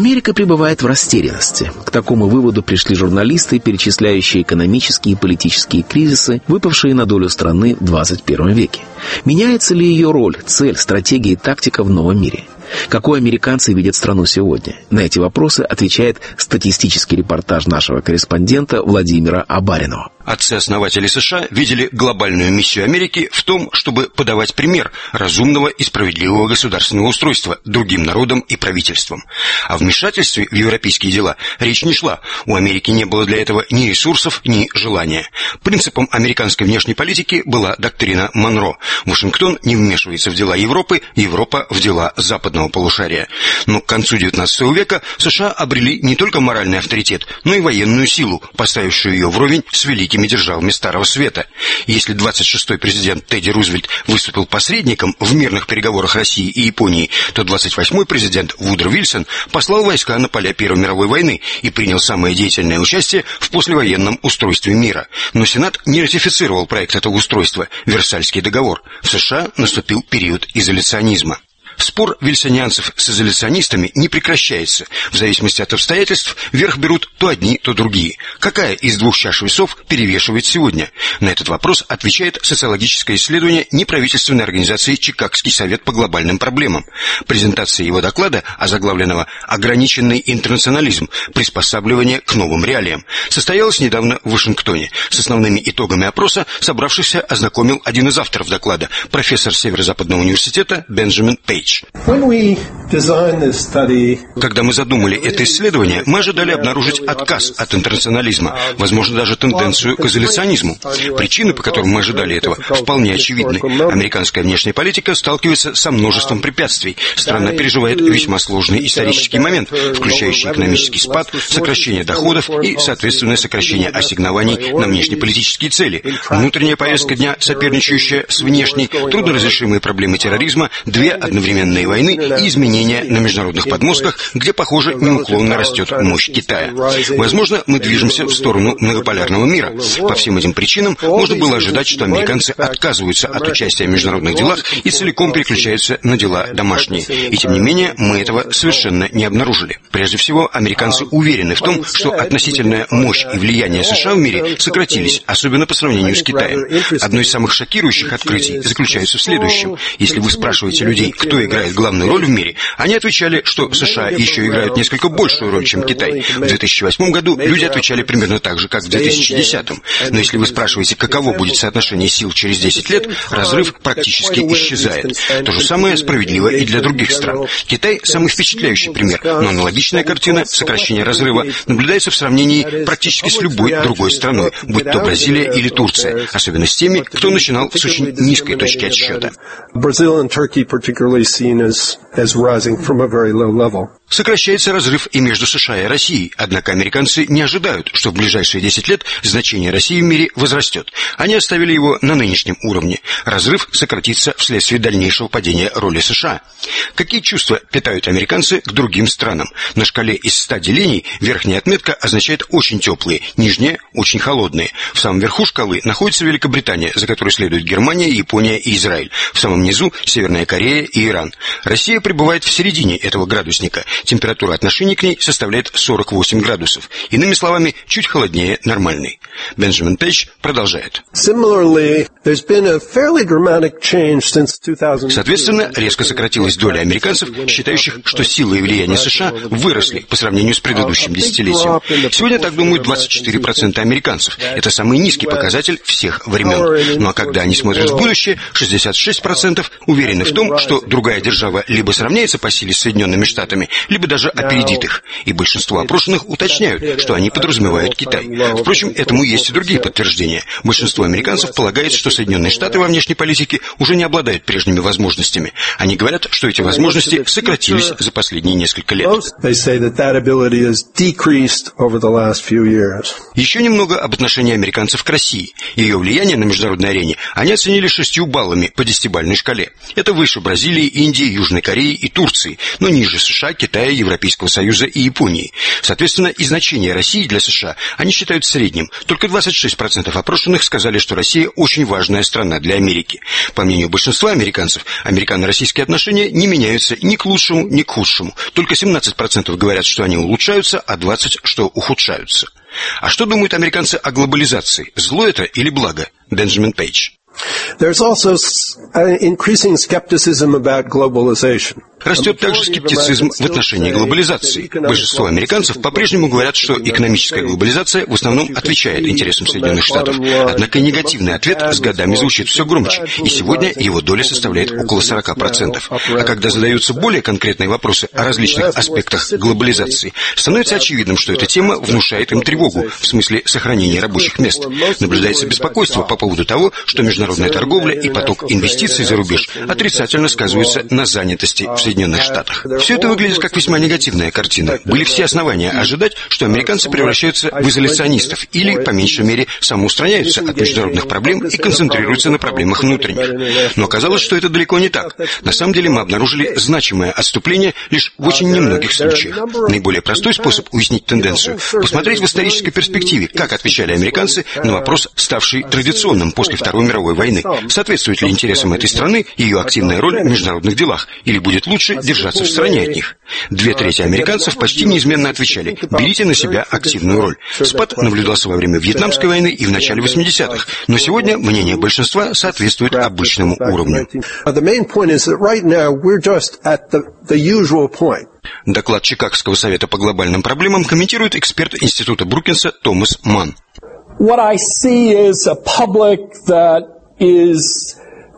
Америка пребывает в растерянности. К такому выводу пришли журналисты, перечисляющие экономические и политические кризисы, выпавшие на долю страны в 21 веке. Меняется ли ее роль, цель, стратегия и тактика в новом мире? Какой американцы видят страну сегодня? На эти вопросы отвечает статистический репортаж нашего корреспондента Владимира Абаринова. Отцы-основатели США видели глобальную миссию Америки в том, чтобы подавать пример разумного и справедливого государственного устройства другим народам и правительствам. О вмешательстве в европейские дела речь не шла. У Америки не было для этого ни ресурсов, ни желания. Принципом американской внешней политики была доктрина Монро. Вашингтон не вмешивается в дела Европы, Европа в дела западного полушария. Но к концу XIX века США обрели не только моральный авторитет, но и военную силу, поставившую ее вровень с великими державами Старого Света. Если 26-й президент Тедди Рузвельт выступил посредником в мирных переговорах России и Японии, то 28-й президент Вудро Вильсон послал войска на поля Первой мировой войны и принял самое деятельное участие в послевоенном устройстве мира. Но Сенат не ратифицировал проект этого устройства – Версальский договор. В США наступил период изоляционизма. Спор вильсонианцев с изоляционистами не прекращается. В зависимости от обстоятельств верх берут то одни, то другие. Какая из двух чаш весов перевешивает сегодня? На этот вопрос отвечает социологическое исследование неправительственной организации «Чикагский совет по глобальным проблемам». Презентация его доклада, озаглавленного «Ограниченный интернационализм. Приспосабливание к новым реалиям», состоялась недавно в Вашингтоне. С основными итогами опроса собравшихся ознакомил один из авторов доклада, профессор Северо-Западного университета Бенджамин Пейдж. Когда мы задумали это исследование, мы ожидали обнаружить отказ от интернационализма, возможно, даже тенденцию к изоляционизму. Причины, по которым мы ожидали этого, вполне очевидны. Американская внешняя политика сталкивается со множеством препятствий. Страна переживает весьма сложный исторический момент, включающий экономический спад, сокращение доходов и, соответственно, сокращение ассигнований на внешнеполитические цели. Внутренняя повестка дня, соперничающая с внешней, трудноразрешимые проблемы терроризма, две одновременные войны и изменения на международных подмостках, где, похоже, неуклонно растет мощь Китая. Возможно, мы движемся в сторону многополярного мира. По всем этим причинам можно было ожидать, что американцы отказываются от участия в международных делах и целиком переключаются на дела домашние. И тем не менее, мы этого совершенно не обнаружили. Прежде всего, американцы уверены в том, что относительная мощь и влияние США в мире сократились, особенно по сравнению с Китаем. Одно из самых шокирующих открытий заключается в следующем. Если вы спрашиваете людей, кто играет главную роль в мире, они отвечали, что США еще играют несколько большую роль, чем Китай. В 2008 году люди отвечали примерно так же, как в 2010. Но если вы спрашиваете, каково будет соотношение сил через 10 лет, разрыв практически исчезает. То же самое справедливо и для других стран. Китай – самый впечатляющий пример, но аналогичная картина сокращения разрыва наблюдается в сравнении практически с любой другой страной, будь то Бразилия или Турция, особенно с теми, кто начинал с очень низкой точки отсчета. Сокращается разрыв и между США и Россией, однако американцы не ожидают, что в ближайшие 10 лет значение России в мире возрастет. Они оставили его на нынешнем уровне. Разрыв сократится вследствие дальнейшего падения роли США. Какие чувства питают американцы к другим странам? На шкале из 100 делений верхняя отметка означает очень теплые, нижняя – очень холодные. В самом верху шкалы находится Великобритания, за которой следуют Германия, Япония и Израиль. В самом низу – Северная Корея и Иран. Россия пребывает в середине этого градусника. Температура отношений к ней составляет 48 градусов. Иными словами, чуть холоднее нормальной. Бенджамин Пейдж продолжает. Соответственно, резко сократилась доля американцев, считающих, что сила и влияние США выросли по сравнению с предыдущим десятилетием. Сегодня так думают 24% американцев. Это самый низкий показатель всех времен. Ну а когда они смотрят в будущее, 66% уверены в том, что другая держава либо сравняется по силе с Соединенными Штатами, либо даже опередит их. И большинство опрошенных уточняют, что они подразумевают Китай. Впрочем, этому есть и другие подтверждения. Большинство американцев полагает, что Соединенные Штаты во внешней политике уже не обладают прежними возможностями. Они говорят, что эти возможности сократились за последние несколько лет. Еще немного об отношении американцев к России. Ее влияние на международной арене они оценили 6 баллами по 10-бальной шкале. Это выше Бразилии, Индии, Южной Кореи и Турции, но ниже США, Китая, Европейского Союза и Японии. Соответственно, и значение России для США они считают средним. Только 26% опрошенных сказали, что Россия очень важная страна для Америки. По мнению большинства американцев, американо-российские отношения не меняются ни к лучшему, ни к худшему. Только 17% говорят, что они улучшаются, а 20% что ухудшаются. А что думают американцы о глобализации? Зло это или благо? Бенджамин Пейдж. Растет также скептицизм в отношении глобализации. Большинство американцев по-прежнему говорят, что экономическая глобализация в основном отвечает интересам Соединенных Штатов. Однако негативный ответ с годами звучит все громче, и сегодня его доля составляет около 40%. А когда задаются более конкретные вопросы о различных аспектах глобализации, становится очевидным, что эта тема внушает им тревогу в смысле сохранения рабочих мест. Наблюдается беспокойство по поводу того, что международная торговля и поток инвестиций за рубеж отрицательно сказываются на занятости в Соединенных Штатах. Все это выглядит как весьма негативная картина. Были все основания ожидать, что американцы превращаются в изоляционистов или, по меньшей мере, самоустраняются от международных проблем и концентрируются на проблемах внутренних. Но оказалось, что это далеко не так. На самом деле мы обнаружили значимое отступление лишь в очень немногих случаях. Наиболее простой способ уяснить тенденцию – посмотреть в исторической перспективе, как отвечали американцы на вопрос, ставший традиционным после Второй мировой войны. Соответствует ли интересам этой страны ее активная роль в международных делах, или будет лучше держаться в стороне от них? 2/3 американцев почти неизменно отвечали: берите на себя активную роль. Спад наблюдался во время Вьетнамской войны и в начале 80-х, но сегодня мнение большинства соответствует обычному уровню. Доклад Чикагского совета по глобальным проблемам комментирует эксперт Института Брукинса Томас Манн. What I see is a public that is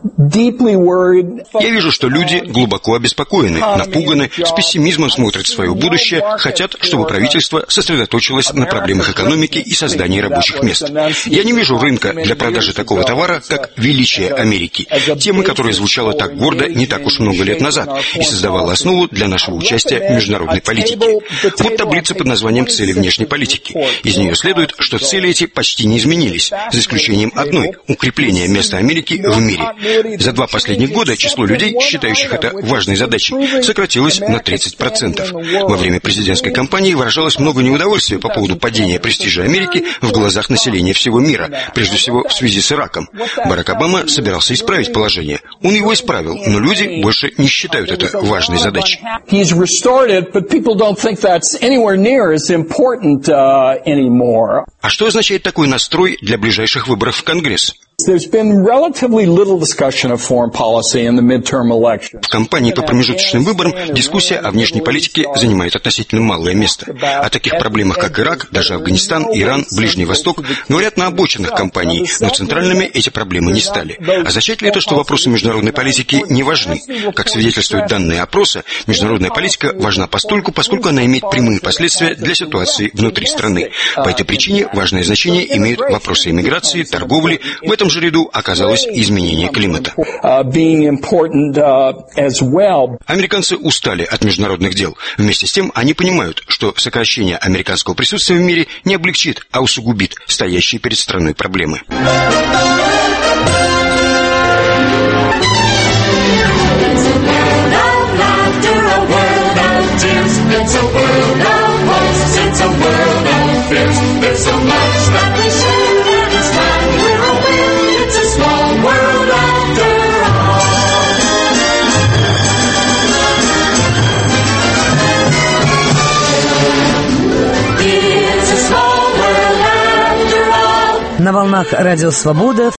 Я вижу, что люди глубоко обеспокоены, напуганы, с пессимизмом смотрят в свое будущее, хотят, чтобы правительство сосредоточилось на проблемах экономики и создании рабочих мест. Я не вижу рынка для продажи такого товара, как «Величие Америки», темы, которая звучала так гордо не так уж много лет назад и создавала основу для нашего участия в международной политике. Вот таблица под названием «Цели внешней политики». Из нее следует, что цели эти почти не изменились, за исключением одной – укрепления места Америки в мире. За 2 последних года число людей, считающих это важной задачей, сократилось на 30%. Во время президентской кампании выражалось много неудовольствия по поводу падения престижа Америки в глазах населения всего мира, прежде всего в связи с Ираком. Барак Обама собирался исправить положение. Он его исправил, но люди больше не считают это важной задачей. А что означает такой настрой для ближайших выборов в Конгресс? There's been relatively little discussion of foreign policy in the midterm election. В кампании по промежуточным выборам дискуссия о внешней политике занимает относительно малое место. О таких проблемах, как Ирак, даже Афганистан, Иран, Ближний Восток, говорят на обочинах кампании, но центральными эти проблемы не стали. Означает ли это, что вопросы международной политики не важны? Как свидетельствуют данные опроса, международная политика важна постольку, поскольку она имеет прямые последствия для ситуации внутри страны. По этой причине важное значение имеют вопросы иммиграции, торговли. В этом же ряду оказалось изменение климата. Американцы устали от международных дел. Вместе с тем они понимают, что сокращение американского присутствия в мире не облегчит, а усугубит стоящие перед страной проблемы. На волнах Радио Свобода